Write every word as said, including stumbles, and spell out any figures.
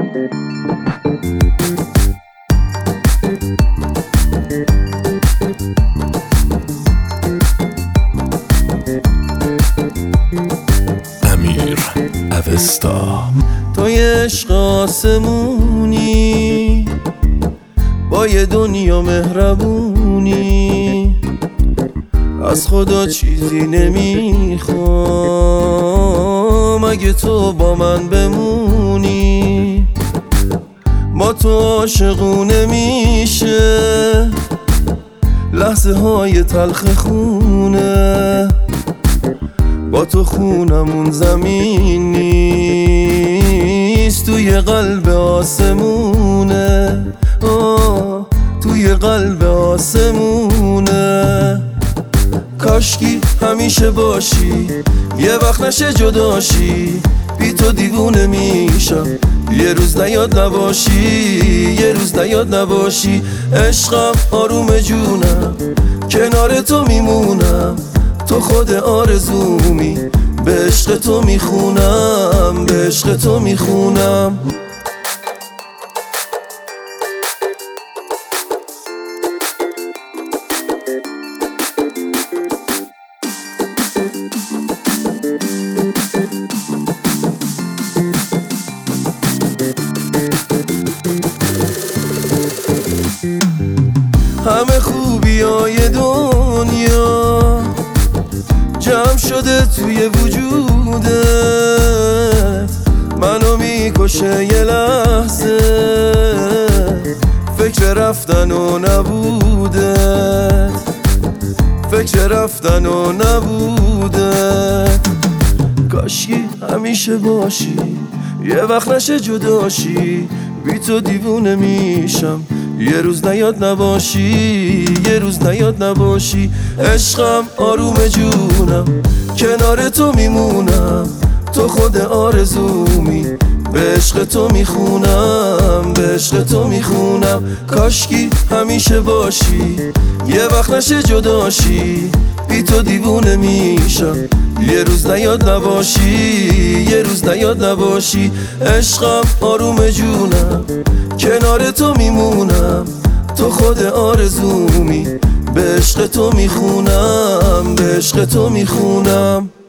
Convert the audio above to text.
امیر اوستا. تو یه عشق آسمونی با یه دنیا مهربونی، از خدا چیزی نمیخوام اگه تو با من بمونی. با تو عاشقونه میشه لحظه های تلخ خونه، با تو خونمون زمین نیست، توی قلب آسمونه. آه توی قلب آسمونه. کاشکی همیشه باشی، یه وقت نشه جداشی، بی تو دیوونه میشم یه روز نیاد نباشی، یه روز نیاد نباشی. عشقم آروم جونم کنار تو میمونم، تو خود آرزومی، به عشق تو میخونم، به عشق تو میخونم. همه خوبی های دنیا جمع شده توی وجودت، منو میکشه یه لحظه فکر رفتن و نبودت، فکر رفتن و نبودت. کاشکی همیشه باشی، یه وقت نشه جداشی، بی تو دیوونه میشم یه روز نیاد نباشی، یه روز نیاد نباشی. عشقم آروم جونم کنار تو میمونم، تو خود آرزومی، به عشق تو میخونم، به عشق تو میخونم. کاشکی همیشه باشی، یه وقت نشه جداشی، بی تو دیوونه میشم یه روز نیاد نباشی، یه روز نیاد نباشی. عشقم آروم جونم کنار تو میمونم، تو خود آرزومی، به عشق تو میخونم، به عشق تو میخونم.